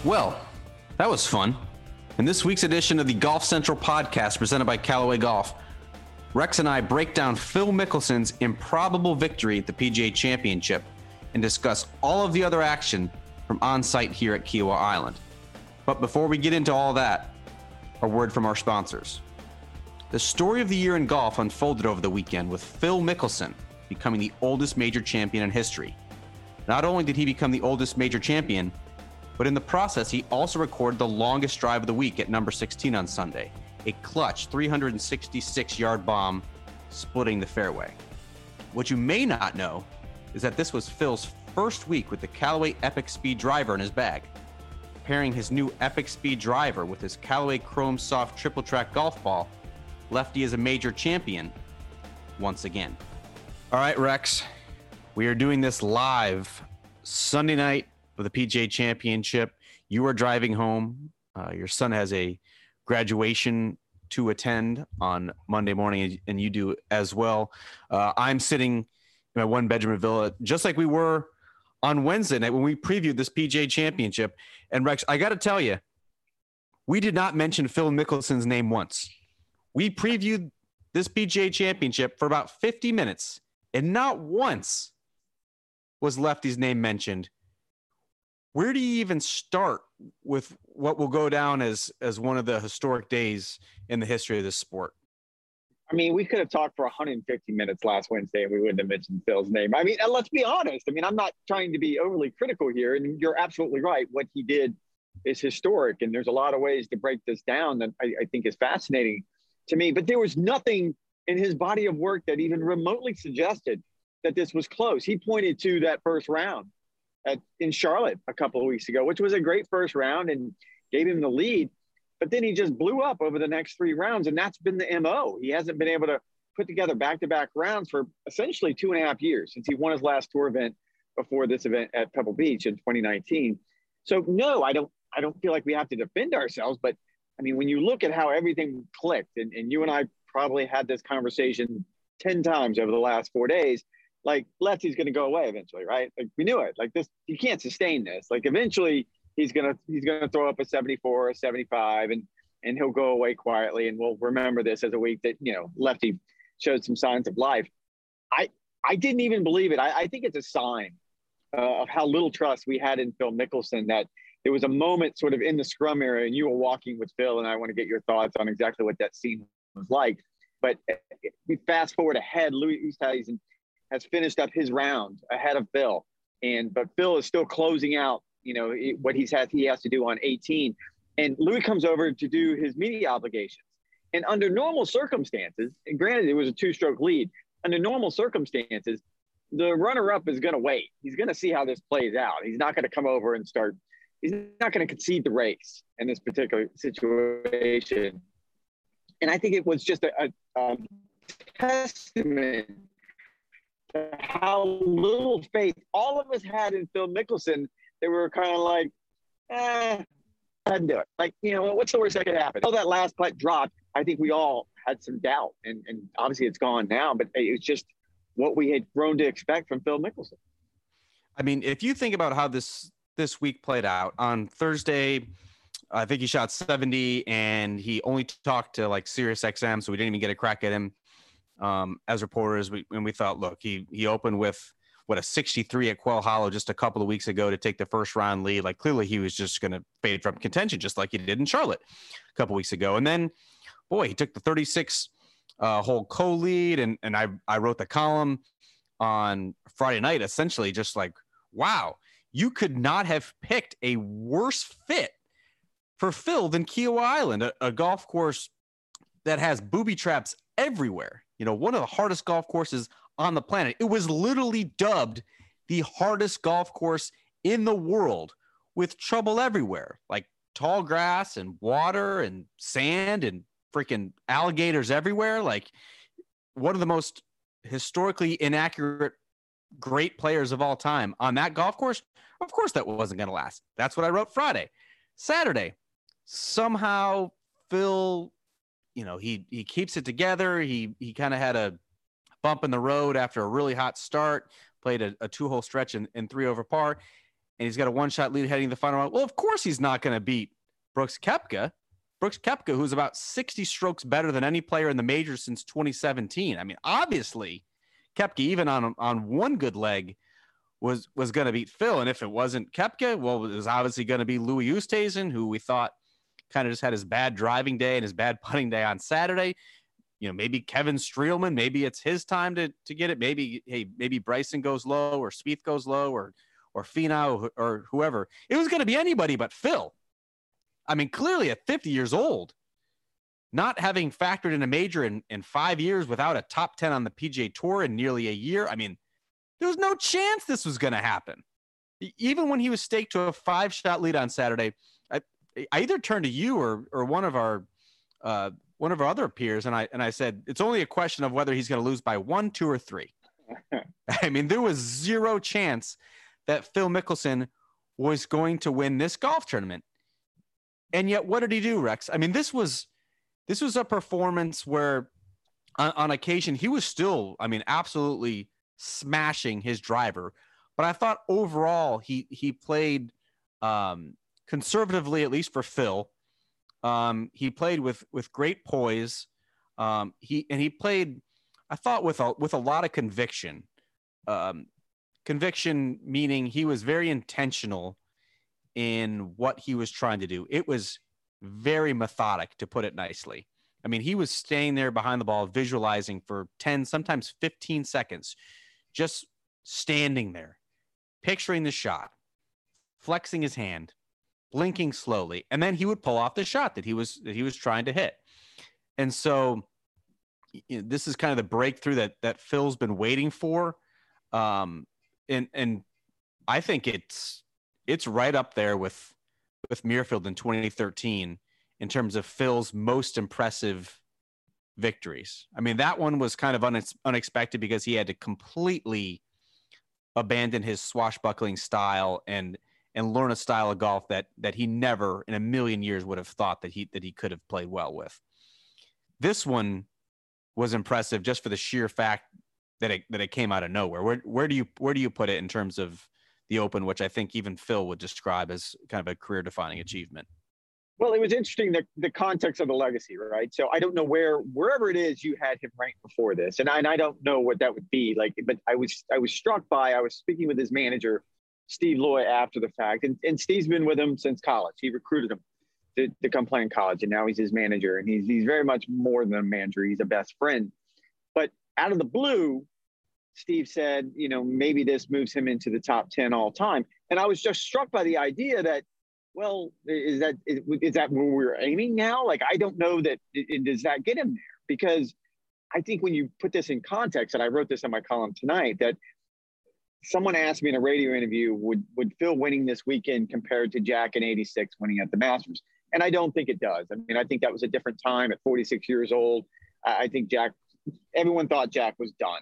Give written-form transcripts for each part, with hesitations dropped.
Well, that was fun. In this week's edition of the Golf Central podcast presented by Callaway Golf, Rex and I break down Phil Mickelson's improbable victory at the PGA Championship and discuss all of the other action from on-site here at Kiawah Island. But before we get into all that, a word from our sponsors. The story of the year in golf unfolded over the weekend with Phil Mickelson becoming the oldest major champion in history. Not only did he become the oldest major champion, but in the process, he also recorded the longest drive of the week at number 16 on Sunday, a clutch 366-yard bomb splitting the fairway. What you may not know is that this was Phil's first week with the Callaway Epic Speed driver in his bag. Pairing his new Epic Speed driver with his Callaway Chrome Soft Triple Track golf ball, Lefty is a major champion once again. All right, Rex, we are doing this live Sunday night of the PGA Championship. You are driving home. Your son has a graduation to attend on Monday morning, and you do as well. I'm sitting in my one-bedroom villa, just like we were on Wednesday night when we previewed this PGA Championship. And Rex, I got to tell you, we did not mention Phil Mickelson's name once. We previewed this PGA Championship for about 50 minutes, and not once was Lefty's name mentioned. Where do you even start with what will go down as one of the historic days in the history of this sport? I mean, we could have talked for 150 minutes last Wednesday and we wouldn't have mentioned Phil's name. I mean, and let's be honest. I mean, I'm not trying to be overly critical here, and you're absolutely right. What he did is historic, and there's a lot of ways to break this down that I think is fascinating to me. But there was nothing in his body of work that even remotely suggested that this was close. He pointed to that first round in Charlotte a couple of weeks ago, which was a great first round and gave him the lead. But then he just blew up over the next three rounds, and that's been the MO. He hasn't been able to put together back-to-back rounds for essentially 2.5 years since he won his last tour event before this event at Pebble Beach in 2019. So no, I don't feel like we have to defend ourselves. But I mean, when you look at how everything clicked, and you and I probably had this conversation 10 times over the last 4 days, like Lefty's going to go away eventually, right? Like we knew it. Like this, you can't sustain this. Like eventually he's gonna throw up a 74 or a 75, and he'll go away quietly, and we'll remember this as a week that Lefty showed some signs of life. I didn't even believe it. I think it's a sign of how little trust we had in Phil Mickelson, that there was a moment sort of in the scrum area, and you were walking with Phil, and I want to get your thoughts on exactly what that scene was like. But we fast forward ahead, Louis Oosthuizen has finished up his round ahead of Phil, but Phil is still closing out, what he has to do on 18, and Louis comes over to do his media obligations. And under normal circumstances, and granted it was a two-stroke lead, under normal circumstances, the runner-up is going to wait. He's going to see how this plays out. He's not going to come over and start. He's not going to concede the race in this particular situation. And I think it was just a testament to how little faith all of us had in Phil Mickelson. They were kind of like, I didn't do it. Like, what's the worst that could happen? Oh, that last putt dropped. I think we all had some doubt, and obviously it's gone now, but it was just what we had grown to expect from Phil Mickelson. I mean, if you think about how this week played out, on Thursday, I think he shot 70, and he only talked to like Sirius XM, so we didn't even get a crack at him as reporters. We thought, look, he opened with a 63 at Quail Hollow just a couple of weeks ago to take the first round lead. Like clearly he was just going to fade from contention, just like he did in Charlotte a couple weeks ago. And then, boy, he took the 36 hole co-lead, and I wrote the column on Friday night, essentially just like, wow, you could not have picked a worse fit for Phil than Kiawah Island, a golf course that has booby traps everywhere. One of the hardest golf courses on the planet. It was literally dubbed the hardest golf course in the world, with trouble everywhere, like tall grass and water and sand and freaking alligators everywhere. Like one of the most historically inaccurate great players of all time on that golf course. Of course that wasn't going to last. That's what I wrote Friday. Saturday, somehow Phil, he keeps it together. He kind of had a bump in the road after a really hot start, played a 2-hole stretch in 3 over par. and he's got a one-shot lead heading the final round. Well, of course he's not going to beat Brooks Koepka. Brooks Koepka, who's about 60 strokes better than any player in the majors since 2017. I mean, obviously, Koepka, even on one good leg, was going to beat Phil. And if it wasn't Koepka, well, it was obviously going to be Louis Oosthuizen, who we thought kind of just had his bad driving day and his bad putting day on Saturday. You know, maybe Kevin Streelman, maybe it's his time to get it. Maybe Bryson goes low, or Spieth goes low, or Finau, or whoever. It was going to be anybody but Phil. I mean, clearly at 50 years old, not having factored in a major in 5 years without a top 10 on the PGA Tour in nearly a year. I mean, there was no chance this was going to happen. Even when he was staked to a 5-shot lead on Saturday, I either turned to you or one of our other peers, and I said, it's only a question of whether he's going to lose by 1, 2, or 3. I mean, there was zero chance that Phil Mickelson was going to win this golf tournament. And yet, what did he do, Rex? I mean, this was a performance where on occasion he was still, I mean, absolutely smashing his driver. But I thought overall he played conservatively, at least for Phil. He played with great poise. He played, I thought, with a lot of conviction. Conviction meaning he was very intentional in what he was trying to do. It was very methodic, to put it nicely. I mean, he was staying there behind the ball, visualizing for 10, sometimes 15 seconds, just standing there, picturing the shot, flexing his hand, blinking slowly, and then he would pull off the shot that he was trying to hit. And so this is kind of the breakthrough that Phil's been waiting for. And I think it's right up there with Muirfield in 2013 in terms of Phil's most impressive victories. I mean, that one was kind of unexpected because he had to completely abandon his swashbuckling style and learn a style of golf that he never in a million years would have thought that he could have played well with. This one was impressive just for the sheer fact that it came out of nowhere. Where do you put it in terms of the Open, which I think even Phil would describe as kind of a career-defining achievement? Well, it was interesting, the context of the legacy, right? So I don't know wherever it is you had him ranked before this, and I don't know what that would be like. But I was struck by, I was speaking with his manager, Steve Loy, after the fact, and Steve's been with him since college. He recruited him to come play in college, and now he's his manager, and he's very much more than a manager. He's a best friend. But out of the blue, Steve said, you know, maybe this moves him into the top 10 all time. And I was just struck by the idea that, well, is that where we're aiming now? Like, I don't know that, does that get him there? Because I think when you put this in context, and I wrote this in my column tonight, that someone asked me in a radio interview, would Phil winning this weekend compared to Jack in '86 winning at the Masters? And I don't think it does. I mean, I think that was a different time at 46 years old. I think everyone thought Jack was done.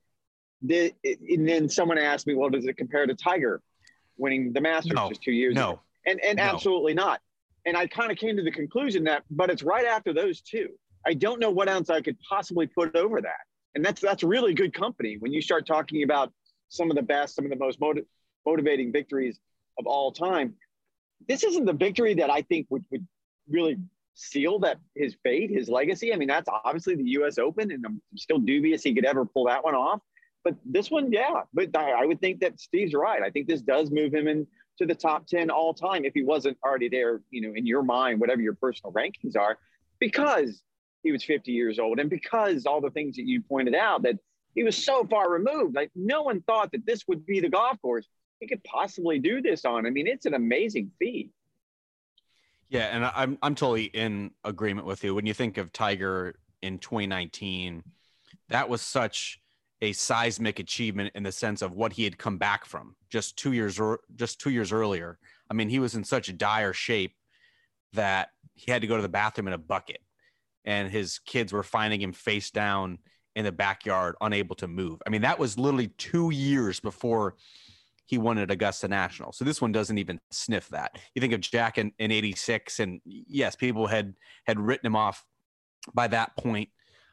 And then someone asked me, well, does it compare to Tiger winning the Masters just 2 years ago? And no. Absolutely not. And I kind of came to the conclusion but it's right after those two. I don't know what else I could possibly put over that. And that's really good company when you start talking about some of the best, some of the most motivating victories of all time. This isn't the victory that I think would really seal that his fate, his legacy. I mean, that's obviously the U.S. Open, and I'm still dubious he could ever pull that one off. But this one, yeah. But I would think that Steve's right. I think this does move him into the top 10 all time if he wasn't already there, you know, in your mind, whatever your personal rankings are, because he was 50 years old and because all the things that you pointed out, that he was so far removed. Like, no one thought that this would be the golf course he could possibly do this on. I mean, it's an amazing feat. Yeah, and I'm totally in agreement with you. When you think of Tiger in 2019, that was such a seismic achievement in the sense of what he had come back from just 2 years earlier. I mean, he was in such dire shape that he had to go to the bathroom in a bucket, and his kids were finding him face down in the backyard, unable to move. I mean, that was literally 2 years before he won at Augusta National. So this one doesn't even sniff that. You think of Jack in 86, and yes, people had written him off by that point.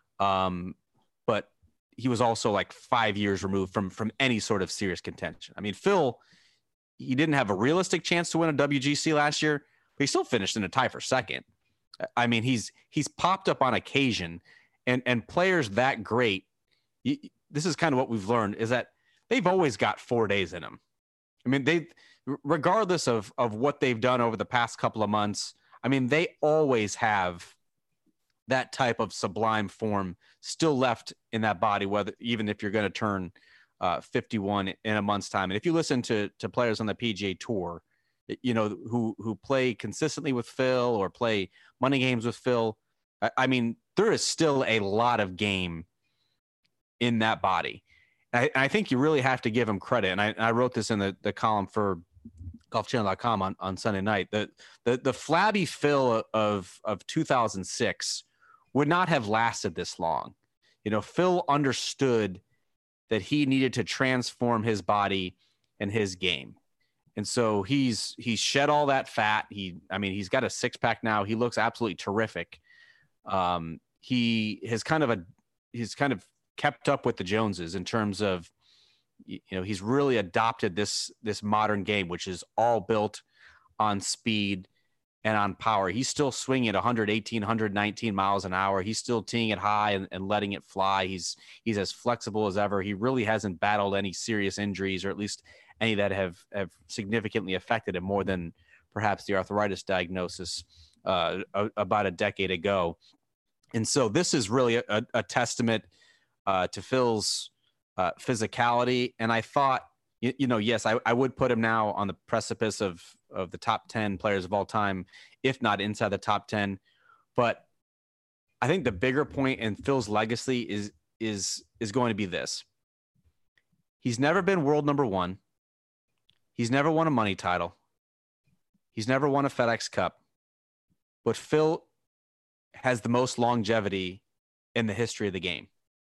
But he was also like 5 years removed from any sort of serious contention. I mean, Phil he didn't have a realistic chance to win a WGC last year, but he still finished in a tie for second. I mean, he's popped up on occasion, and players that great, this is kind of what we've learned, is that they've always got 4 days in them. I mean, regardless of what they've done over the past couple of months, I mean, they always have that type of sublime form still left in that body, even if you're going to turn 51 in a month's time. And if you listen to players on the PGA Tour, you know, who play consistently with Phil or play money games with Phil, I mean, there is still a lot of game in that body. I think you really have to give him credit. And I wrote this in the column for golfchannel.com on Sunday night. The flabby Phil of 2006 would not have lasted this long. You know, Phil understood that he needed to transform his body and his game. And so he's shed all that fat. He's got a six pack now. He looks absolutely terrific. He's kind of kept up with the Joneses in terms of, you know, he's really adopted this modern game, which is all built on speed and on power. He's still swinging at 118, 119 miles an hour. He's still teeing it high and letting it fly. He's as flexible as ever. He really hasn't battled any serious injuries, or at least any that have significantly affected him more than perhaps the arthritis diagnosis about a decade ago. And so this is really a testament to Phil's physicality. And I thought, yes, I would put him now on the precipice of the top 10 players of all time, if not inside the top 10. But I think the bigger point in Phil's legacy is going to be this. He's never been world number one. He's never won a money title. He's never won a FedEx Cup. But Phil has the most longevity in the history of the game.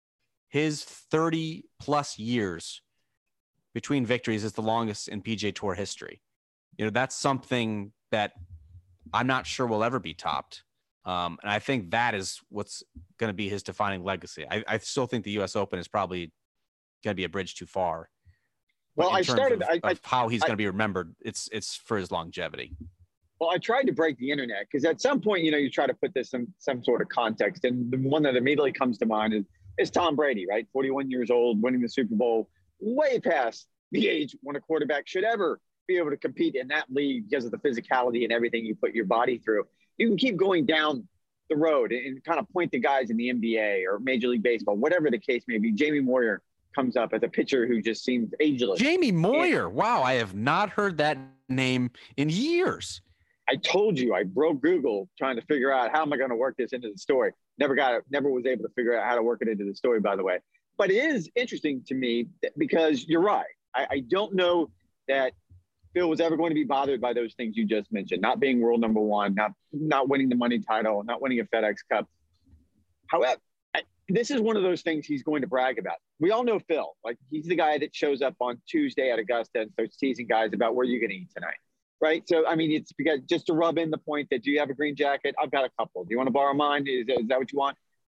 His 30 plus years between victories is the longest in PGA Tour history. You know, that's something that I'm not sure will ever be topped. And I think that is what's going to be his defining legacy. I still think the U.S. Open is probably going to be a bridge too far. Well, I started of how he's going to be remembered. It's for his longevity. Well, I tried to break the internet because at some point, you try to put this in some sort of context. And the one that immediately comes to mind is Tom Brady, right? 41 years old, winning the Super Bowl, way past the age when a quarterback should ever be able to compete in that league because of the physicality and everything you put your body through. You can keep going down the road and kind of point to guys in the NBA or Major League Baseball, whatever the case may be. Jamie Moyer comes up as a pitcher who just seems ageless. Jamie Moyer. Wow. I have not heard that name in years. I told you, I broke Google trying to figure out how am I going to work this into the story. Never was able to figure out how to work it into the story, by the way. But it is interesting to me because you're right. I don't know that Phil was ever going to be bothered by those things you just mentioned, not being world number one, not winning the money title, not winning a FedEx Cup. However, this is one of those things he's going to brag about. We all know Phil. Like, he's the guy that shows up on Tuesday at Augusta and starts teasing guys about where you're going to eat tonight. Right. So, I mean, it's because just to rub in the point that, do you have a green jacket? I've got a couple. Do you want to borrow mine? Is that what you want?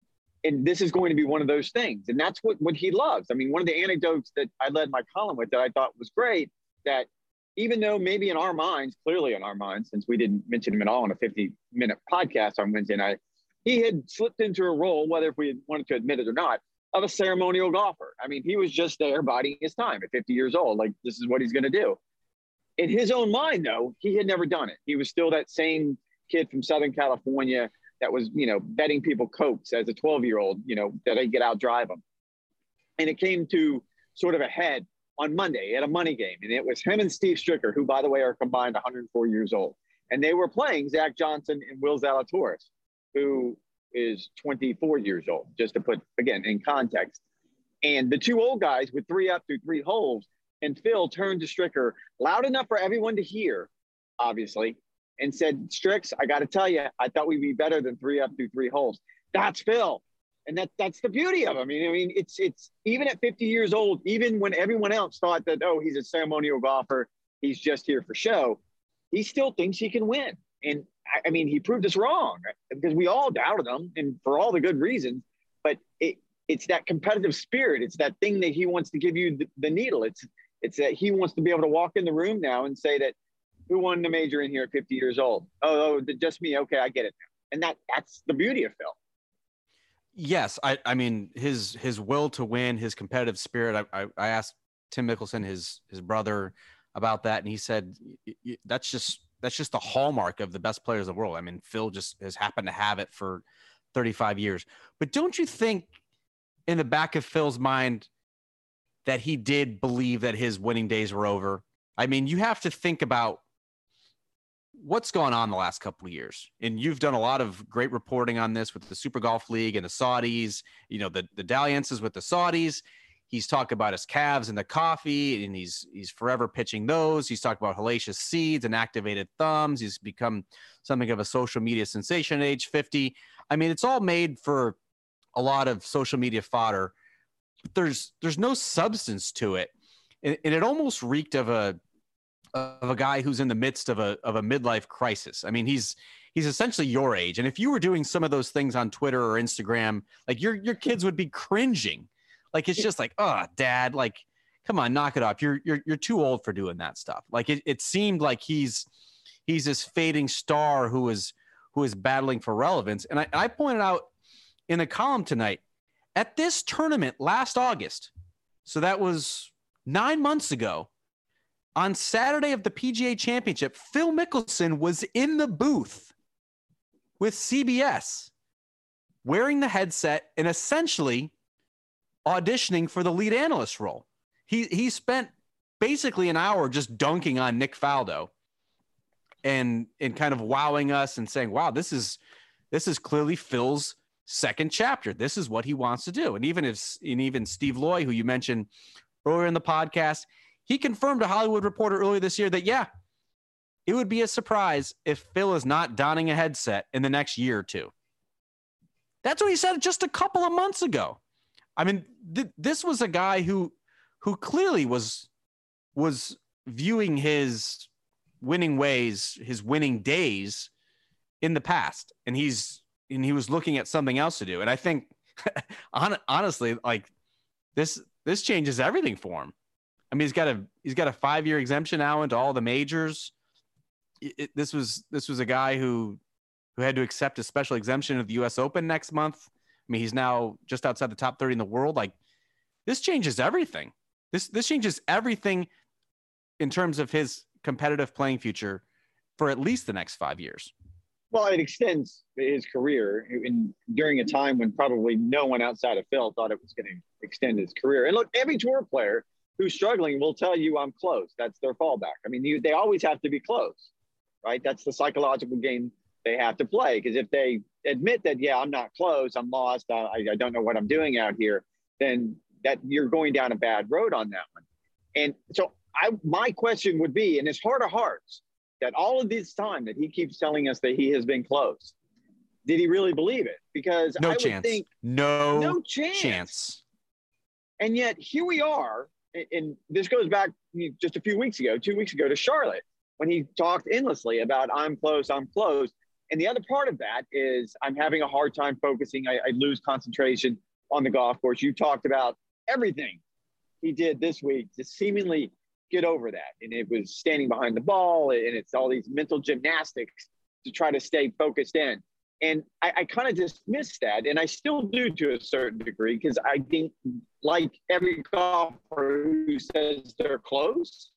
And this is going to be one of those things. And that's what he loves. I mean, one of the anecdotes that I led my column with that I thought was great, that even though maybe in our minds, clearly in our minds, since we didn't mention him at all in a 50-minute podcast on Wednesday night, he had slipped into a role, whether if we had wanted to admit it or not, of a ceremonial golfer. I mean, he was just there biding his time at 50 years old. Like, this is what he's going to do. In his own mind, though, he had never done it. He was still that same kid from Southern California that was, betting people Cokes as a 12-year-old, that I'd get out drive him. And it came to sort of a head on Monday at a money game. And it was him and Steve Stricker, who, by the way, are combined 104 years old. And they were playing Zach Johnson and Will Zalatoris, who is 24 years old, just to put, again, in context. And the two old guys with 3 up through 3 holes. And Phil turned to Stricker loud enough for everyone to hear, obviously, and said, Strix, I got to tell you, I thought we'd be better than 3 up through 3 holes. That's Phil. And that's the beauty of him. I mean, it's even at 50 years old, even when everyone else thought that, oh, he's a ceremonial golfer, he's just here for show, he still thinks he can win. And I mean, he proved us wrong because we all doubted him, and for all the good reasons. But it's that competitive spirit. It's that thing that he wants to give you the needle. It's It's that he wants to be able to walk in the room now and say that, who won the major in here at 50 years old? Oh, just me. Okay, I get it now. And that's the beauty of Phil. Yes, I mean his will to win, his competitive spirit. I asked Tim Mickelson, his brother, about that, and he said that's just the hallmark of the best players in the world. I mean, Phil just has happened to have it for 35 years. But don't you think in the back of Phil's mind that he did believe that his winning days were over? I mean, you have to think about what's gone on the last couple of years. And you've done a lot of great reporting on this with the Super Golf League and the Saudis, you know, the dalliances with the Saudis. He's talked about his calves and the coffee, and he's forever pitching those. He's talked about hellacious seeds and activated thumbs. He's become something of a social media sensation at age 50. I mean, it's all made for a lot of social media fodder, but there's no substance to it. And it almost reeked of a guy who's in the midst of a midlife crisis. I mean, he's essentially your age. And if you were doing some of those things on Twitter or Instagram, like your kids would be cringing. Like, it's just like, oh, Dad, like, come on, knock it off. You're too old for doing that stuff. Like, it seemed like he's this fading star who is battling for relevance. And I pointed out in the column tonight, at this tournament last August, so that was 9 months ago, on Saturday of the PGA Championship, Phil Mickelson was in the booth with CBS wearing the headset and essentially auditioning for the lead analyst role. He spent basically an hour just dunking on Nick Faldo and kind of wowing us and saying, wow, this is clearly Phil's second chapter. This is what he wants to do. And even Steve Loy, who you mentioned earlier in the podcast, he confirmed to Hollywood Reporter earlier this year that, yeah, it would be a surprise if Phil is not donning a headset in the next year or two. That's what he said just a couple of months ago. I mean, this was a guy who clearly was viewing his winning ways, his winning days in the past, and he was looking at something else to do. And I think, honestly, like this changes everything for him. I mean, he's got a 5-year exemption now into all the majors. This was a guy who had to accept a special exemption of the U.S. Open next month. I mean, he's now just outside the top 30 in the world. Like, this changes everything. This changes everything in terms of his competitive playing future for at least the next 5 years. Well, it extends his career during a time when probably no one outside of Phil thought it was going to extend his career. And look, every tour player who's struggling will tell you I'm close. That's their fallback. I mean, they always have to be close, right? That's the psychological game they have to play. Because if they admit that, yeah, I'm not close, I'm lost, I don't know what I'm doing out here, then that you're going down a bad road on that one. And so my question would be, in his heart of hearts, that all of this time that he keeps telling us that he has been close, did he really believe it? Because no I chance. would think no chance. And yet here we are. And this goes back just a few weeks ago, 2 weeks ago, to Charlotte, when he talked endlessly about I'm close. And the other part of that is I'm having a hard time focusing. I lose concentration on the golf course. You talked about everything he did this week to seemingly get over that. And it was standing behind the ball, and it's all these mental gymnastics to try to stay focused in. And I kind of dismissed that, and I still do to a certain degree, because I think, like every golfer who says they're close,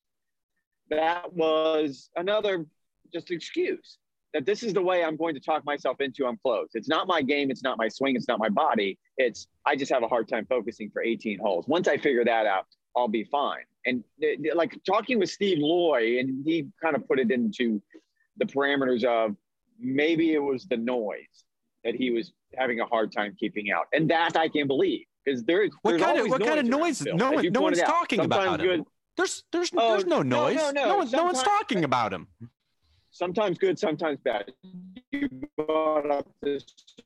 that was another just excuse that this is the way I'm going to talk myself into I'm close. It's not my game. It's not my swing. It's not my body. I just have a hard time focusing for 18 holes. Once I figure that out, I'll be fine. And like talking with Steve Loy, and he kind of put it into the parameters of, maybe it was the noise that he was having a hard time keeping out. And that I can believe, because there's what kind of noise? No one's talking about him. There's no noise. No one's talking about him. Sometimes good, sometimes bad. You brought up the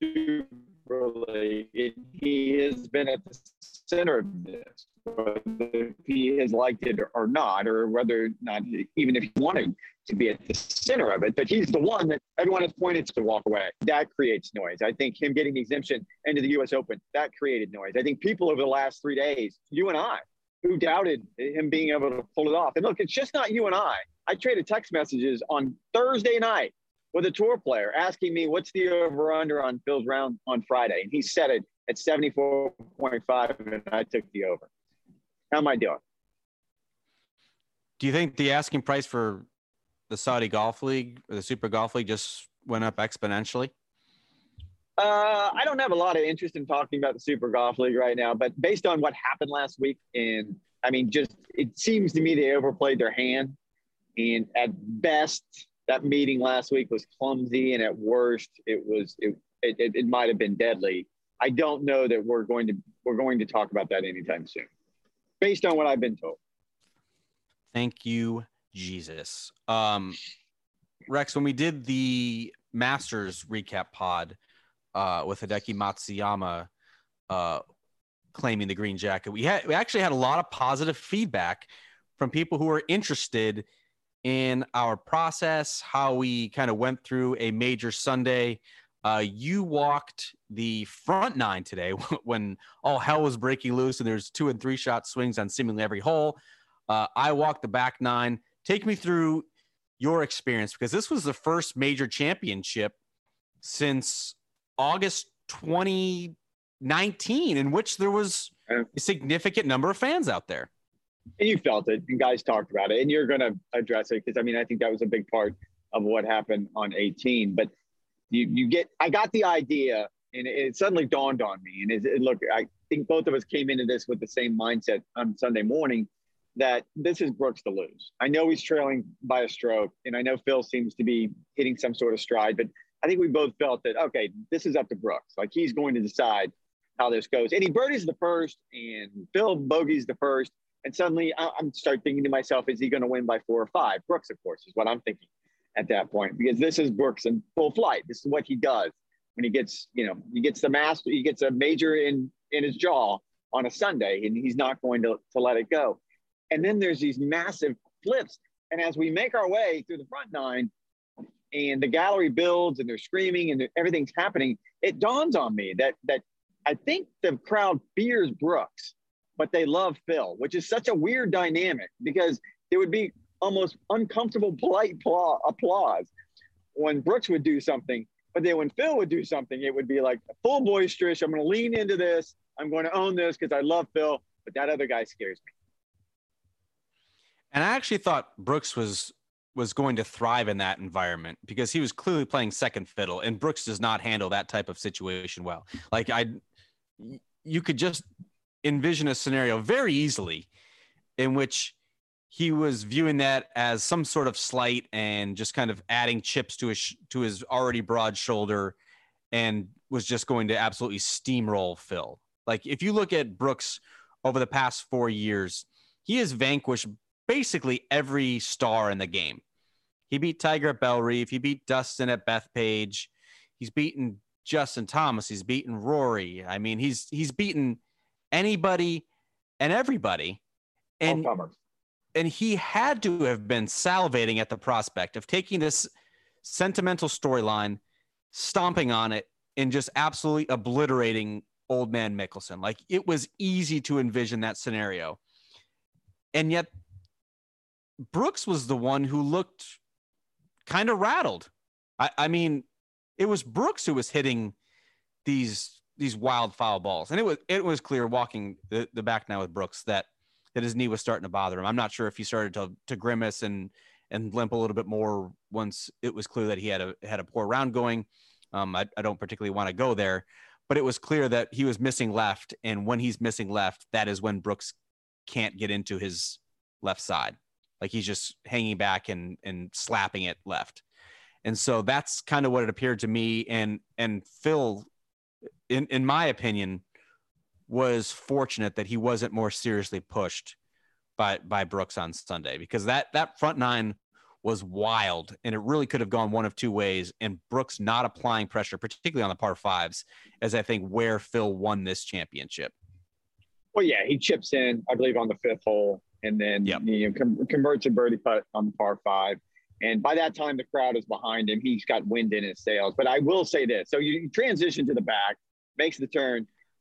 Super League. He has been at the center of this, whether he has liked it or not, or whether or not, even if he wanted to be at the center of it, but he's the one that everyone has pointed to walk away. That creates noise. I think him getting the exemption into the U.S. Open, that created noise. I think people over the last 3 days, you and I, who doubted him being able to pull it off. And look, it's just not you and I. I traded text messages on Thursday night with a tour player asking me what's the over-under on Phil's round on Friday. And he said it at 74.5, and I took the over. How am I doing? Do you think the asking price for the Saudi Golf League or the Super Golf League just went up exponentially? I don't have a lot of interest in talking about the Super Golf League right now, but based on what happened last week, and I mean, just it seems to me they overplayed their hand. And at best, that meeting last week was clumsy, and at worst, it might have been deadly. I don't know that we're going to talk about that anytime soon, based on what I've been told. Thank you, Jesus. Rex, when we did the Masters recap pod with Hideki Matsuyama claiming the green jacket, we actually had a lot of positive feedback from people who were interested in our process, how we kind of went through a major Sunday. You walked the front nine today when all hell was breaking loose and there's 2 and 3 shot swings on seemingly every hole. I walked the back nine. Take me through your experience, because this was the first major championship since August 2019 in which there was a significant number of fans out there. And you felt it, and guys talked about it, and you're going to address it because, I mean, I think that was a big part of what happened on 18. But I got the idea, and it suddenly dawned on me. And look, I think both of us came into this with the same mindset on Sunday morning that this is Brooks to lose. I know he's trailing by a stroke, and I know Phil seems to be hitting some sort of stride, but I think we both felt that, okay, this is up to Brooks. Like, he's going to decide how this goes. And he birdies the first, and Phil bogeys the first. And suddenly I'm start thinking to myself, is he going to win by 4 or 5? Brooks, of course, is what I'm thinking at that point, because this is Brooks in full flight. This is what he does when he gets the master, he gets a major in his jaw on a Sunday, and he's not going to let it go. And then there's these massive flips. And as we make our way through the front nine and the gallery builds and they're screaming and everything's happening, it dawns on me that I think the crowd fears Brooks, but they love Phil, which is such a weird dynamic, because it would be almost uncomfortable, polite applause when Brooks would do something. But then when Phil would do something, it would be like full boisterous. I'm going to lean into this. I'm going to own this because I love Phil, but that other guy scares me. And I actually thought Brooks was going to thrive in that environment, because he was clearly playing second fiddle, and Brooks does not handle that type of situation well. Like, you could just envision a scenario very easily in which he was viewing that as some sort of slight and just kind of adding chips to his already broad shoulder, and was just going to absolutely steamroll Phil. Like, if you look at Brooks over the past 4 years, he has vanquished basically every star in the game. He beat Tiger at Bellerive. He beat Dustin at Bethpage. He's beaten Justin Thomas. He's beaten Rory. I mean, he's beaten anybody and everybody. And he had to have been salivating at the prospect of taking this sentimental storyline, stomping on it, and just absolutely obliterating old man Mickelson. Like, it was easy to envision that scenario. And yet Brooks was the one who looked kind of rattled. I mean, it was Brooks who was hitting these wild foul balls. And it was clear walking the back now with Brooks that his knee was starting to bother him. I'm not sure if he started to grimace and limp a little bit more once it was clear that he had a poor round going. I don't particularly want to go there, but it was clear that he was missing left. And when he's missing left, that is when Brooks can't get into his left side. Like, he's just hanging back and slapping it left. And so that's kind of what it appeared to me. And Phil, in my opinion, was fortunate that he wasn't more seriously pushed by Brooks on Sunday, because that front nine was wild, and it really could have gone one of two ways. And Brooks not applying pressure, particularly on the par fives, as I think where Phil won this championship. Well, yeah, he chips in, I believe, on the 5th hole, and then converts a birdie putt on the par 5. And by that time, the crowd is behind him. He's got wind in his sails. But I will say this. So you transition to the back, makes the turn.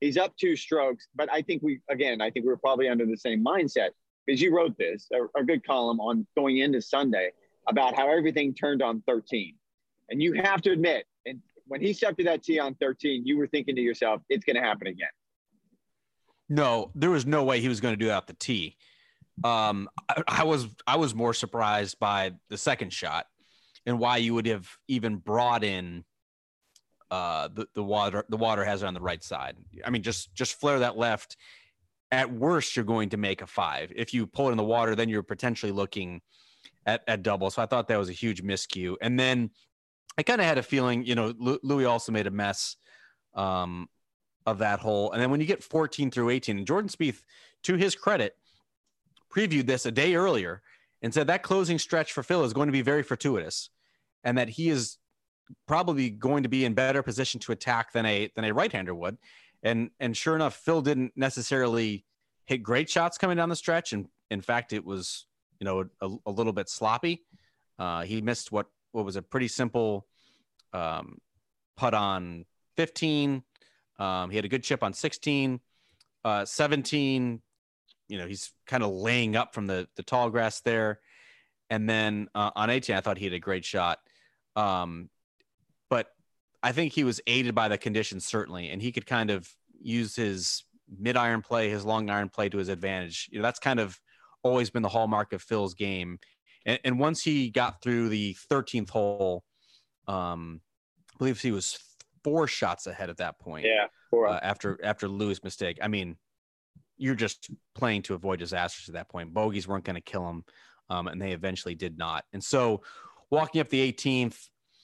He's up 2 strokes, but I think we're probably under the same mindset because you wrote this, a good column on going into Sunday about how everything turned on 13. And you have to admit, and when he stepped to that tee on 13, you were thinking to yourself, it's going to happen again. No, there was no way he was going to do that at the tee. I was more surprised by the second shot and why you would have even brought in the water hazard on the right side. I mean, just flare that left. At worst, you're going to make a 5. If you pull it in the water, then you're potentially looking at double. So I thought that was a huge miscue. And then I kind of had a feeling, Louis also made a mess of that hole. And then when you get 14 through 18, and Jordan Spieth, to his credit, previewed this a day earlier and said that closing stretch for Phil is going to be very fortuitous and that he is probably going to be in better position to attack than a right-hander would. And sure enough, Phil didn't necessarily hit great shots coming down the stretch. And in fact, it was, a little bit sloppy. He missed what was a pretty simple putt on 15. He had a good chip on 16, 17. He's kind of laying up from the tall grass there. And then on 18, I thought he had a great shot. But I think he was aided by the conditions, certainly. And he could kind of use his mid-iron play, his long iron play to his advantage. That's kind of always been the hallmark of Phil's game. And once he got through the 13th hole, I believe he was 4 shots ahead at that point. Yeah. After Louis' mistake. I mean, you're just playing to avoid disasters at that point. Bogeys weren't going to kill him, and they eventually did not. And so walking up the 18th,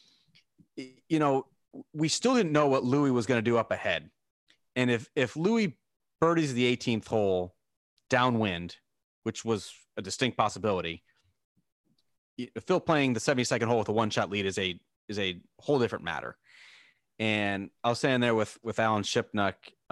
we still didn't know what Louis was going to do up ahead. And if Louis birdies the 18th hole downwind, which was a distinct possibility, Phil playing the 72nd hole with a 1-shot lead is a whole different matter. And I was standing there with Alan Shipnuck,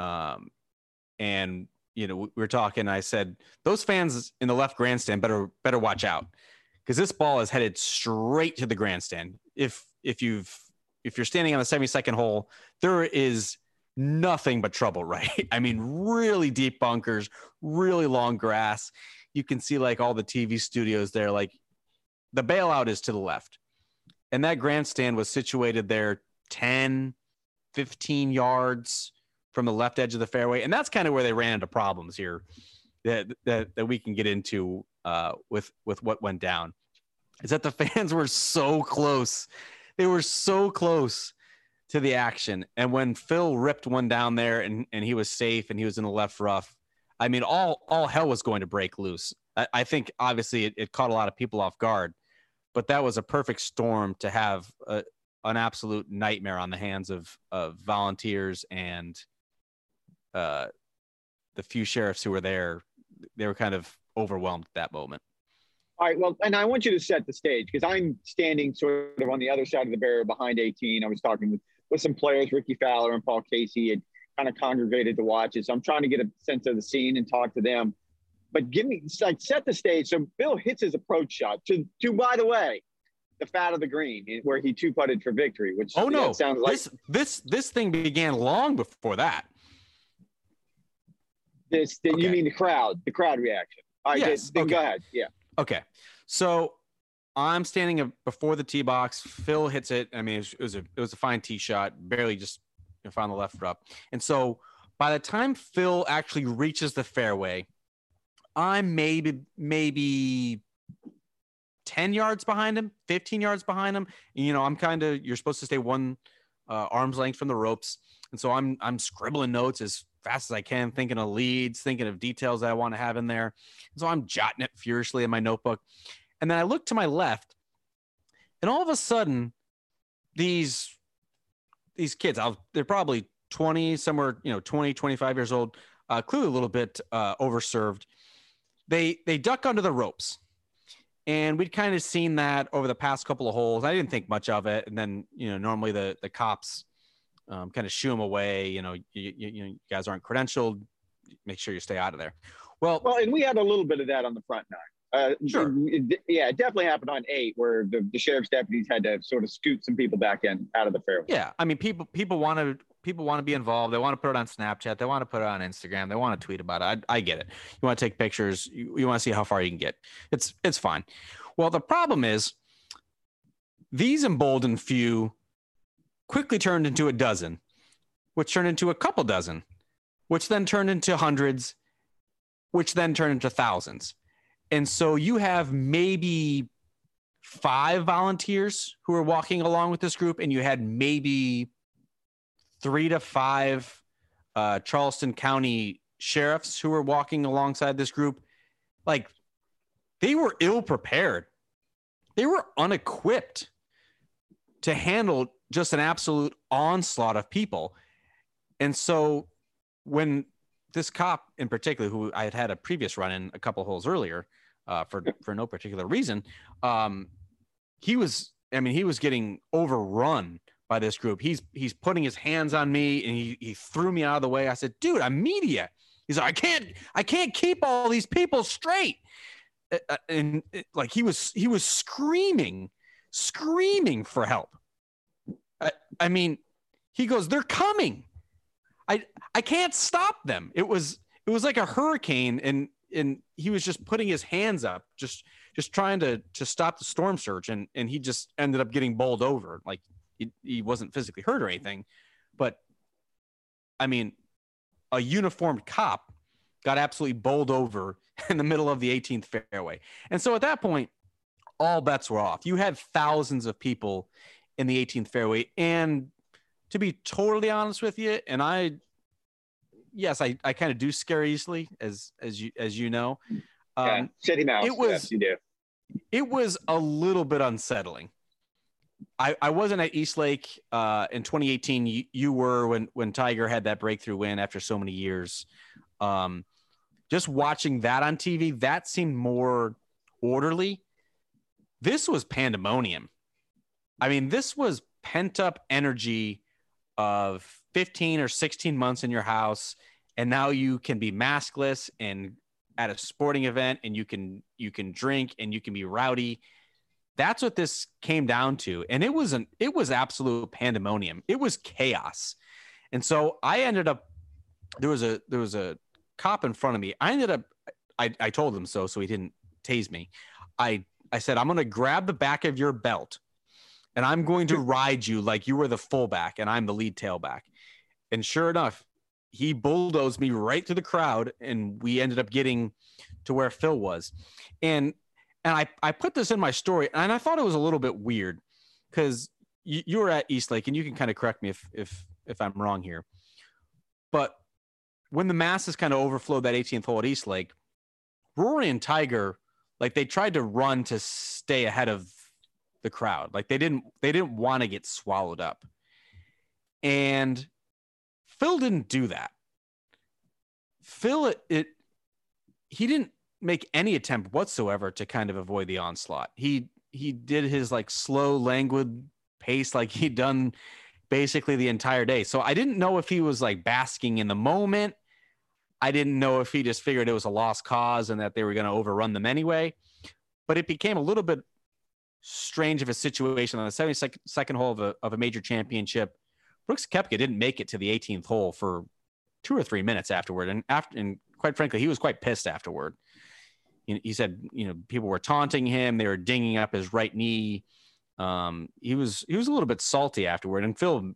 and we were talking. I said, those fans in the left grandstand better watch out because this ball is headed straight to the grandstand. If you're standing on the 72nd hole, there is nothing but trouble, right? I mean, really deep bunkers, really long grass. You can see like all the TV studios there. Like the bailout is to the left, and that grandstand was situated there 10, 15 yards from the left edge of the fairway. And that's kind of where they ran into problems here that we can get into with what went down, is that the fans were so close. They were so close to the action. And when Phil ripped one down there and he was safe and he was in the left rough, I mean, all hell was going to break loose. I think obviously it caught a lot of people off guard, but that was a perfect storm to have an absolute nightmare on the hands of volunteers and the few sheriffs who were there. They were kind of overwhelmed at that moment. All right. Well, and I want you to set the stage because I'm standing sort of on the other side of the barrier behind 18. I was talking with some players, Ricky Fowler and Paul Casey had kind of congregated to watch it. So I'm trying to get a sense of the scene and talk to them. But set the stage. So Bill hits his approach shot to by the way, the fat of the green where he 2-putted for victory, which sounds like this thing began long before that. Okay. You mean the crowd reaction. All right, yes. Then go ahead. Yeah. Okay. So I'm standing before the tee box. Phil hits it. I mean, it was a fine tee shot, barely just found the left up. And so by the time Phil actually reaches the fairway, I'm maybe 10 yards behind him, 15 yards behind him. And, you're supposed to stay one arm's length from the ropes. And so I'm scribbling notes as fast as I can, thinking of leads, thinking of details that I want to have in there. And so I'm jotting it furiously in my notebook. And then I look to my left, and all of a sudden, these kids, they're probably 20, somewhere, 20, 25 years old, clearly a little bit overserved. They duck under the ropes. And we'd kind of seen that over the past couple of holes. I didn't think much of it. And then, normally the cops kind of shoo them away. You guys aren't credentialed. Make sure you stay out of there. Well, and we had a little bit of that on the front nine. Sure. It definitely happened on 8 where the sheriff's deputies had to sort of scoot some people back in out of the fairway. Yeah. I mean, people wanted people want to be involved. They want to put it on Snapchat. They want to put it on Instagram. They want to tweet about it. I get it. You want to take pictures. You want to see how far you can get. It's fine. Well, the problem is these emboldened few quickly turned into a dozen, which turned into a couple dozen, which then turned into hundreds, which then turned into thousands. And so you have maybe 5 volunteers who are walking along with this group, and you had maybe 3 to 5 Charleston County sheriffs who were walking alongside this group. Like, they were ill prepared. They were unequipped to handle just an absolute onslaught of people. And so when this cop in particular, who I had a previous run in a couple holes earlier for no particular reason, he was getting overrun by this group. He's putting his hands on me, and he threw me out of the way. I said, dude, I'm media. He's like, I can't keep all these people straight. And like he was screaming for help. I mean, he goes, they're coming. I can't stop them. It was like a hurricane, and he was just putting his hands up, just trying to stop the storm surge, and he just ended up getting bowled over. Like he wasn't physically hurt or anything, but I mean, a uniformed cop got absolutely bowled over in the middle of the 18th fairway. And so at that point, all bets were off. You had thousands of people in the 18th fairway. And to be totally honest with you, and I kind of do scare easily, as you know. City mouse. Yes, you do. It was a little bit unsettling. I wasn't at East Lake in 2018. You were when Tiger had that breakthrough win after so many years. Just watching that on TV, that seemed more orderly. This was pandemonium. I mean, this was pent up energy of 15 or 16 months in your house, and now you can be maskless and at a sporting event, and you can drink and you can be rowdy. That's what this came down to. And it was absolute pandemonium. It was chaos. And so I ended up, there was a cop in front of me. I told him so he didn't tase me. I said, I'm going to grab the back of your belt and I'm going to ride you like you were the fullback and I'm the lead tailback. And sure enough, he bulldozed me right through the crowd, and we ended up getting to where Phil was. And I put this in my story, and I thought it was a little bit weird because you were at East Lake, and you can kind of correct me if I'm wrong here. But when the masses kind of overflowed that 18th hole at East Lake, Rory and Tiger, like, they tried to run to stay ahead of the crowd. Like, they didn't want to get swallowed up. And Phil didn't do that. Phil, he didn't make any attempt whatsoever to kind of avoid the onslaught. He did his like slow, languid pace like he'd done basically the entire day. So I didn't know if he was like basking in the moment. I didn't know if he just figured it was a lost cause and that they were going to overrun them anyway. But it became a little bit strange of a situation on the 72nd hole of a major championship. Brooks Koepka didn't make it to the 18th hole for 2 or 3 minutes afterward. And quite frankly, he was quite pissed afterward. He said, people were taunting him. They were dinging up his right knee. He was a little bit salty afterward. And Phil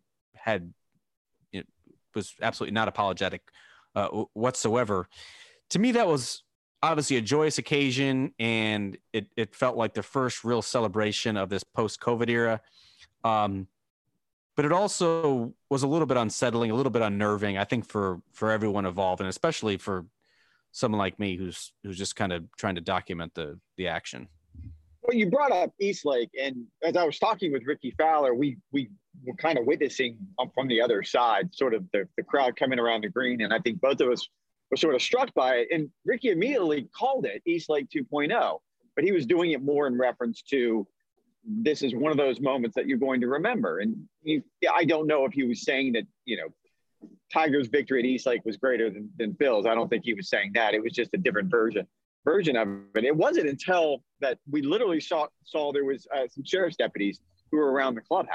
was absolutely not apologetic whatsoever. To me, that was obviously a joyous occasion, and it felt like the first real celebration of this post-COVID era. But it also was a little bit unsettling, a little bit unnerving, I think, for everyone involved, and especially for someone like me who's just kind of trying to document the action. Well, you brought up East Lake, and as I was talking with Ricky Fowler, we were kind of witnessing from the other side, sort of the crowd coming around the green, and I think both of us were sort of struck by it. And Ricky immediately called it East Lake 2.0, but he was doing it more in reference to this is one of those moments that you're going to remember. And I don't know if he was saying that, Tiger's victory at East Lake was greater than Phil's. I don't think he was saying that. It was just a different version of it. It wasn't until that we literally saw there was some sheriff's deputies who were around the clubhouse.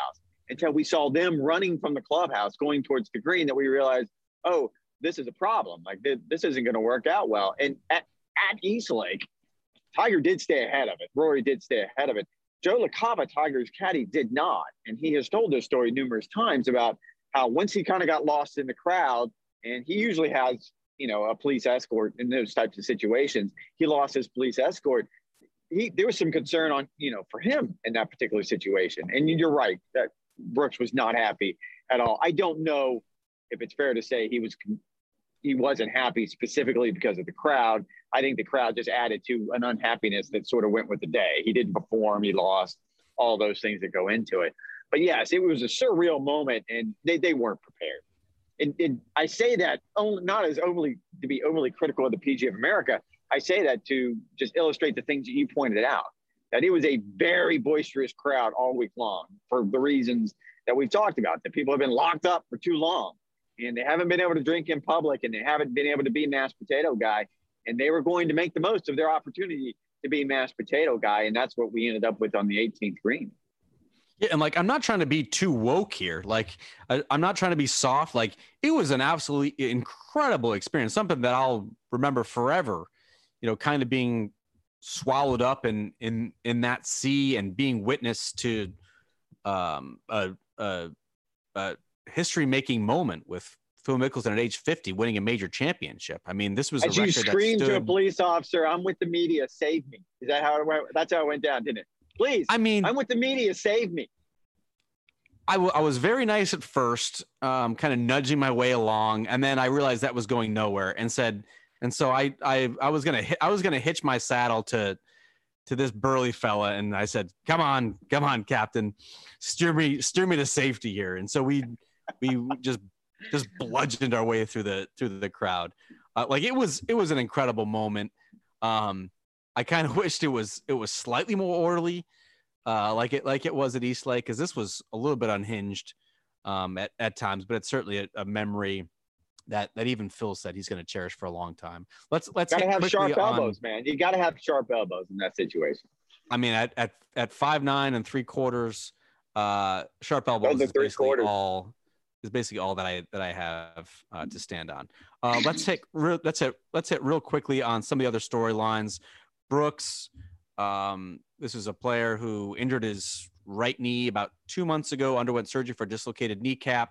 until we saw them running from the clubhouse going towards the green that we realized, oh, this is a problem. Like this isn't going to work out well. And at East Lake, Tiger did stay ahead of it. Rory did stay ahead of it. Joe LaCava, Tiger's caddy, did not. And he has told this story numerous times about how once he kind of got lost in the crowd, and he usually has, a police escort in those types of situations, he lost his police escort. There was some concern on, for him in that particular situation. And you're right, that Brooks was not happy at all. I don't know if it's fair to say he wasn't happy specifically because of the crowd. I think the crowd just added to an unhappiness that sort of went with the day. He didn't perform, he lost, all those things that go into it. But yes, it was a surreal moment, and they weren't prepared. And I say that not as to be overly critical of the PGA of America. I say that to just illustrate the things that you pointed out, that it was a very boisterous crowd all week long for the reasons that we've talked about, that people have been locked up for too long and they haven't been able to drink in public and they haven't been able to be mashed potato guy. And they were going to make the most of their opportunity to be mashed potato guy. And that's what we ended up with on the 18th green. Yeah, and I'm not trying to be too woke here. I'm not trying to be soft. It was an absolutely incredible experience, something that I'll remember forever, kind of being swallowed up in that sea and being witness to a history-making moment with Phil Mickelson at age 50 winning a major championship. I mean, this was as you screamed to a police officer, "I'm with the media, save me." Is that how it went? That's how it went down, didn't it? Please. I mean, I'm with the media. Save me. I was very nice at first, kind of nudging my way along, and then I realized that was going nowhere, and so I was gonna hitch my saddle to this burly fella, and I said, "Come on, Captain, steer me to safety here." And so we just bludgeoned our way through the crowd. It was an incredible moment. I kind of wished it was slightly more orderly, like it was at East Lake, because this was a little bit unhinged at times, but it's certainly a memory that even Phil said he's going to cherish for a long time. Let's gotta have sharp elbows, man. You got to have sharp elbows in that situation. I mean, at 5'9" and 3/4, sharp elbows is basically all that I have to stand on. Let's hit real quickly on some of the other storylines. Brooks, this is a player who injured his right knee about 2 months ago, underwent surgery for a dislocated kneecap,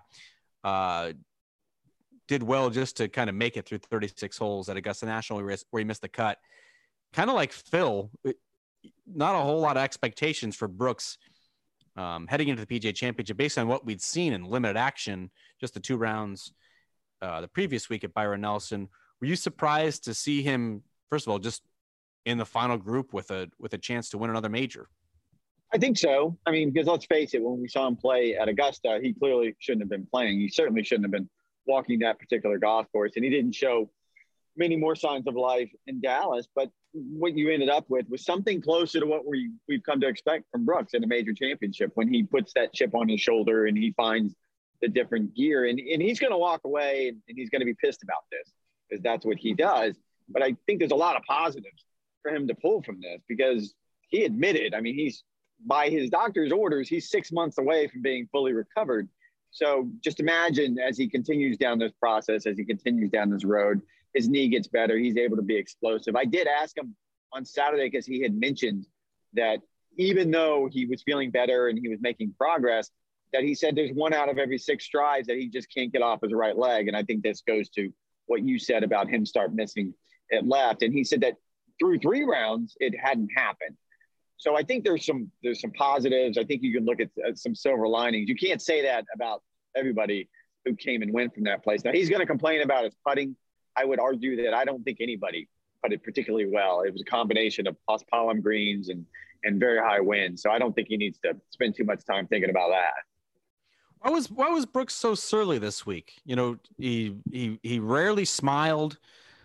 did well just to kind of make it through 36 holes at Augusta National where he missed the cut. Kind of like Phil, not a whole lot of expectations for Brooks heading into the PGA Championship based on what we'd seen in limited action, just the 2 rounds the previous week at Byron Nelson. Were you surprised to see him, first of all, just in the final group with a chance to win another major? I think so. I mean, because let's face it, when we saw him play at Augusta, he clearly shouldn't have been playing. He certainly shouldn't have been walking that particular golf course, and he didn't show many more signs of life in Dallas. But what you ended up with was something closer to what we've come to expect from Brooks in a major championship, when he puts that chip on his shoulder and he finds the different gear. And he's going to walk away and he's going to be pissed about this, because that's what he does. But I think there's a lot of positives for him to pull from this, because he admitted, I mean, he's, by his doctor's orders, he's 6 months away from being fully recovered. So just imagine, as he continues down this process, as he continues down this road, his knee gets better, he's able to be explosive. I did ask him on Saturday, because he had mentioned that even though he was feeling better and he was making progress, that he said there's 1 out of every 6 strides that he just can't get off his right leg. And I think this goes to what you said about him start missing it left. And he said that through 3 rounds, it hadn't happened. So I think there's some positives. I think you can look at some silver linings. You can't say that about everybody who came and went from that place. Now, he's going to complain about his putting. I would argue that I don't think anybody putted particularly well. It was a combination of pospalum greens and very high winds. So I don't think he needs to spend too much time thinking about that. Why was Brooks so surly this week? He rarely smiled.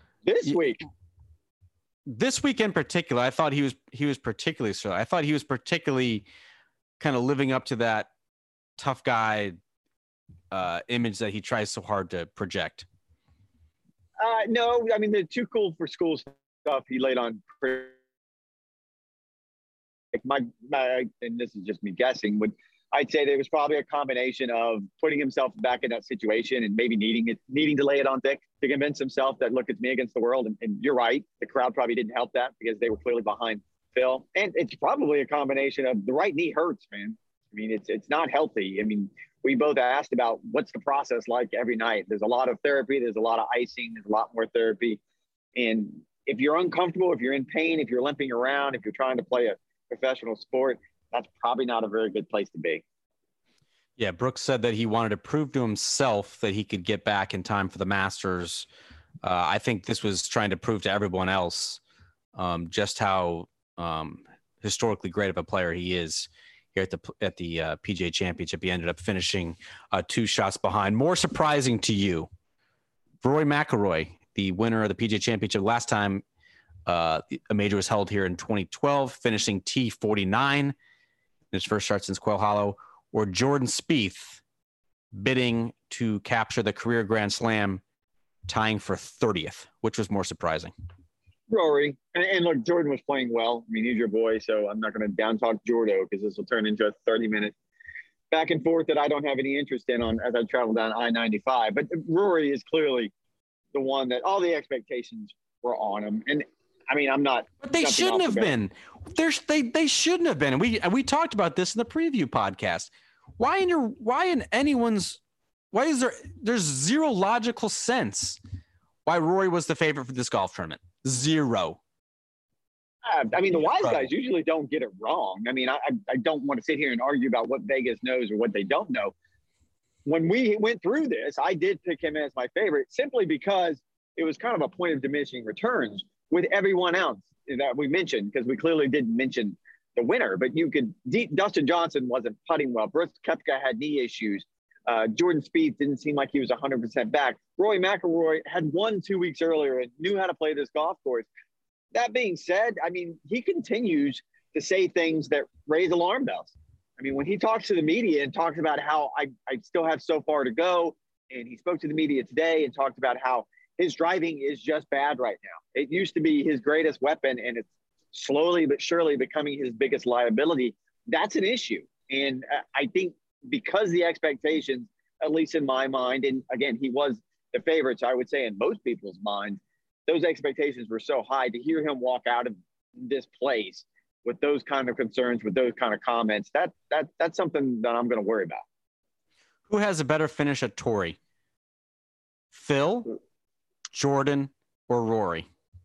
This week in particular, I thought he was particularly so. I thought he was particularly kind of living up to that tough guy image that he tries so hard to project. No, I mean, the too cool for school stuff he laid on. My and this is just me guessing, would I'd say there was probably a combination of putting himself back in that situation and maybe needing to lay it on thick to convince himself that, look, it's me against the world. And you're right. The crowd probably didn't help that because they were clearly behind Phil. And it's probably a combination of the right knee hurts, man. I mean, it's not healthy. I mean, we both asked about what's the process like every night. There's a lot of therapy. There's a lot of icing. There's a lot more therapy. And if you're uncomfortable, if you're in pain, if you're limping around, if you're trying to play a professional sport, that's probably not a very good place to be. Yeah, Brooks said that he wanted to prove to himself that he could get back in time for the Masters. I think this was trying to prove to everyone else just how historically great of a player he is here at the PGA Championship. He ended up finishing 2 shots behind. More surprising to you, Rory McIlroy, the winner of the PGA Championship last time a major was held here in 2012, finishing T49 in his first start since Quail Hollow, or Jordan Spieth bidding to capture the career Grand Slam, tying for 30th. Which was more surprising? Rory. And look, Jordan was playing well. I mean, he's your boy, so I'm not going to down-talk Jordo because this will turn into a 30-minute back and forth that I don't have any interest in as I travel down I-95. But Rory is clearly the one that all the expectations were on him. And I mean, I'm not. But they shouldn't have been. They shouldn't have been. And we talked about this in the preview podcast. Why is there's zero logical sense why Rory was the favorite for this golf tournament? Zero. I mean, the wise guys usually don't get it wrong. I mean, I don't want to sit here and argue about what Vegas knows or what they don't know. When we went through this, I did pick him as my favorite simply because it was kind of a point of diminishing returns with everyone else that we mentioned, because we clearly didn't mention the winner. But Dustin Johnson wasn't putting well. Brooks Koepka had knee issues. Jordan Spieth didn't seem like he was 100% back. Rory McIlroy had won 2 weeks earlier and knew how to play this golf course. That being said, I mean, he continues to say things that raise alarm bells. I mean, when he talks to the media and talks about how I still have so far to go, and he spoke to the media today and talked about how his driving is just bad right now. It used to be his greatest weapon, and it's slowly but surely becoming his biggest liability. That's an issue. And I think because the expectations, at least in my mind, and again, he was the favorite, so I would say in most people's minds, those expectations were so high. To hear him walk out of this place with those kind of concerns, with those kind of comments, that's something that I'm going to worry about. Who has a better finish at Torrey? Phil, Jordan, or Rory?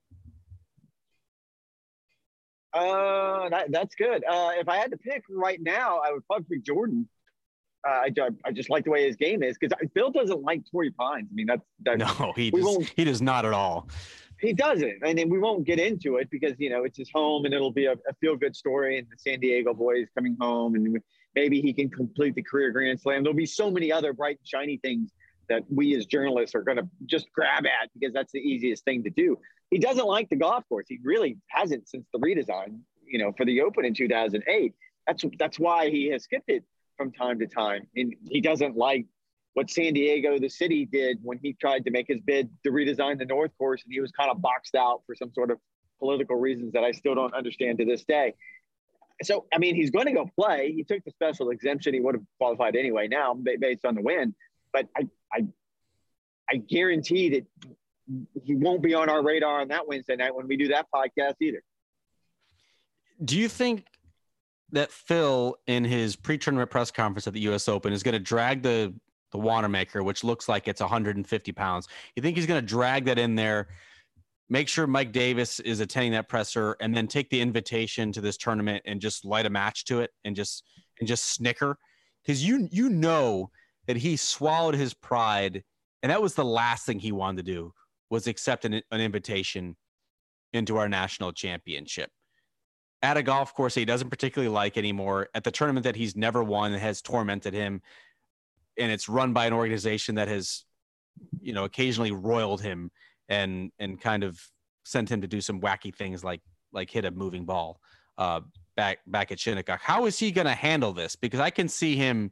That's good. If I had to pick right now, I would probably pick Jordan. I just like the way his game is, because Phil doesn't like Torrey Pines. I mean, no, he does not at all. He doesn't, and then we won't get into it because it's his home, and it'll be a feel-good story. And the San Diego boys coming home, and maybe he can complete the career Grand Slam. There'll be so many other bright, shiny things that we as journalists are going to just grab at because that's the easiest thing to do. He doesn't like the golf course. He really hasn't since the redesign, for the Open in 2008. That's why he has skipped it from time to time. And he doesn't like what San Diego, the city, did when he tried to make his bid to redesign the North Course, and he was kind of boxed out for some sort of political reasons that I still don't understand to this day. So, I mean, he's going to go play. He took the special exemption. He would have qualified anyway now based on the win. But I guarantee that he won't be on our radar on that Wednesday night when we do that podcast either. Do you think that Phil, in his pre-tournament press conference at the U.S. Open, is going to drag the Wanamaker, which looks like it's 150 pounds? You think he's going to drag that in there, make sure Mike Davis is attending that presser, and then take the invitation to this tournament and just light a match to it and just snicker? Because you know that he swallowed his pride, and that was the last thing he wanted to do, was accept an invitation into our national championship at a golf course that he doesn't particularly like anymore, at the tournament that he's never won and has tormented him. And it's run by an organization that has, occasionally roiled him and kind of sent him to do some wacky things like hit a moving ball back at Shinnecock. How is he going to handle this? Because I can see him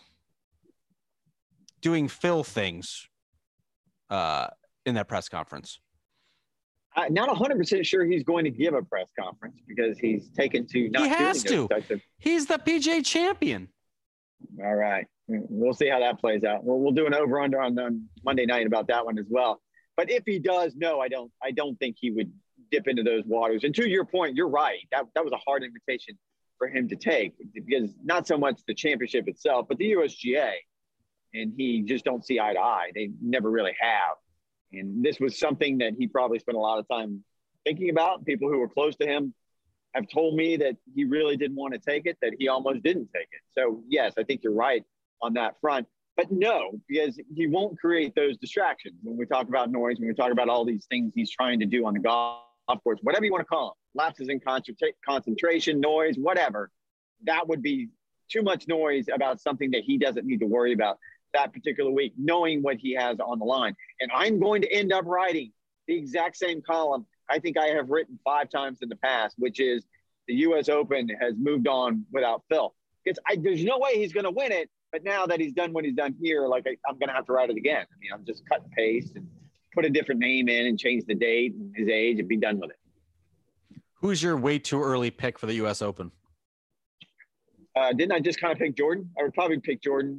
doing Phil things in that press conference. I'm not 100% sure he's going to give a press conference because he's taken to not. He has to. He's the PGA champion. All right. We'll see how that plays out. We'll do an over-under on Monday night about that one as well. But if he does, no, I don't think he would dip into those waters. And to your point, you're right. That was a hard invitation for him to take, because not so much the championship itself, but the USGA. And he just don't see eye to eye. They never really have. And this was something that he probably spent a lot of time thinking about. People who were close to him have told me that he really didn't want to take it, that he almost didn't take it. So, yes, I think you're right on that front. But no, because he won't create those distractions. When we talk about noise, when we talk about all these things he's trying to do on the golf course, whatever you want to call them, lapses in concentration, noise, whatever, that would be too much noise about something that he doesn't need to worry about that particular week, knowing what he has on the line. And I'm going to end up writing the exact same column I think I have written 5 times in the past, which is the U.S. Open has moved on without Phil. There's no way he's going to win it. But now that he's done what he's done here, I'm going to have to write it again. I mean, I'm just cut and paste and put a different name in and change the date and his age and be done with it. Who's your way too early pick for the U.S. Open? Didn't I just kind of pick Jordan? I would probably pick Jordan.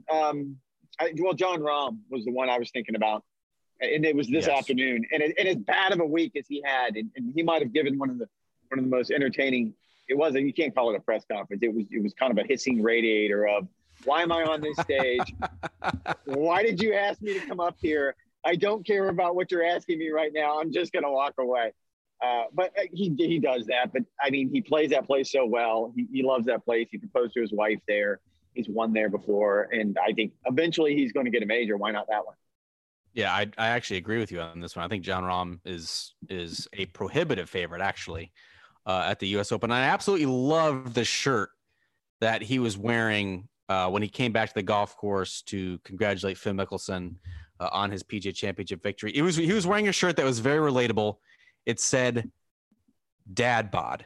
Jon Rahm was the one I was thinking about. And it was this afternoon. And as bad of a week as he had, and he might have given one of the most entertaining, you can't call it a press conference. It was kind of a hissing radiator of, why am I on this stage? Why did you ask me to come up here? I don't care about what you're asking me right now. I'm just going to walk away. But he does that. But, I mean, he plays that place so well. He loves that place. He proposed to his wife there. He's won there before. And I think eventually he's going to get a major. Why not that one? Yeah, I actually agree with you on this one. I think Jon Rahm is a prohibitive favorite, actually, at the U.S. Open. I absolutely love the shirt that he was wearing when he came back to the golf course to congratulate Phil Mickelson on his PGA Championship victory. He was wearing a shirt that was very relatable. It said "Dad Bod,"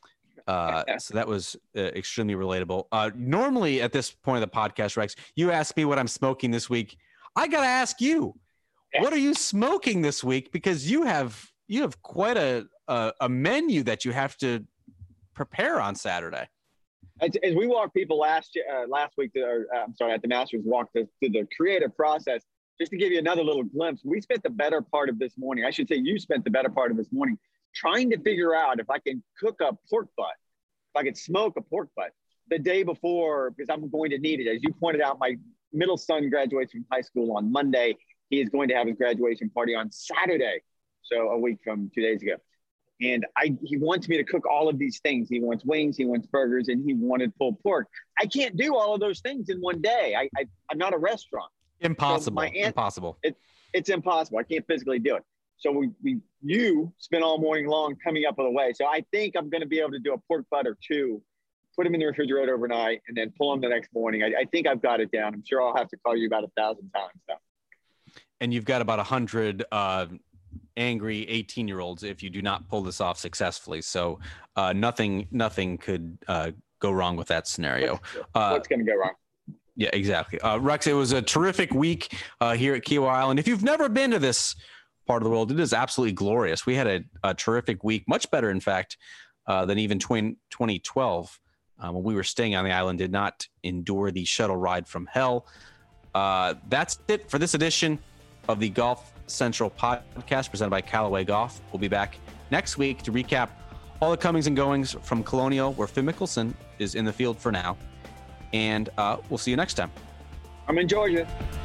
so that was extremely relatable. Normally, at this point of the podcast, Rex, you ask me what I'm smoking this week. I gotta ask you, what are you smoking this week? Because you have quite a menu that you have to prepare on Saturday. As we walked people last week, at the Masters, walked through the creative process. Just to give you another little glimpse, we spent the better part of this morning. I should say you spent the better part of this morning trying to figure out if I can cook a pork butt, if I could smoke a pork butt the day before, because I'm going to need it. As you pointed out, my middle son graduates from high school on Monday. He is going to have his graduation party on Saturday, so a week from 2 days ago. And he wants me to cook all of these things. He wants wings, he wants burgers, and he wanted pulled pork. I can't do all of those things in one day. I'm not a restaurant. Impossible. So impossible. It's impossible. I can't physically do it. So you spent all morning long coming up with a way. So I think I'm going to be able to do a pork butt or 2, put them in the refrigerator overnight, and then pull them the next morning. I think I've got it down. I'm sure I'll have to call you about 1,000 times now. And you've got about 100 angry 18-year-olds if you do not pull this off successfully. So nothing could go wrong with that scenario. What's going to go wrong? Yeah, exactly. Rex, it was a terrific week here at Kiawah Island. If you've never been to this part of the world, it is absolutely glorious. We had a terrific week, much better, in fact, than even 2012 when we were staying on the island, did not endure the shuttle ride from hell. That's it for this edition of the Golf Central podcast presented by Callaway Golf. We'll be back next week to recap all the comings and goings from Colonial, where Phil Mickelson is in the field for now. And we'll see you next time. I'm in Georgia.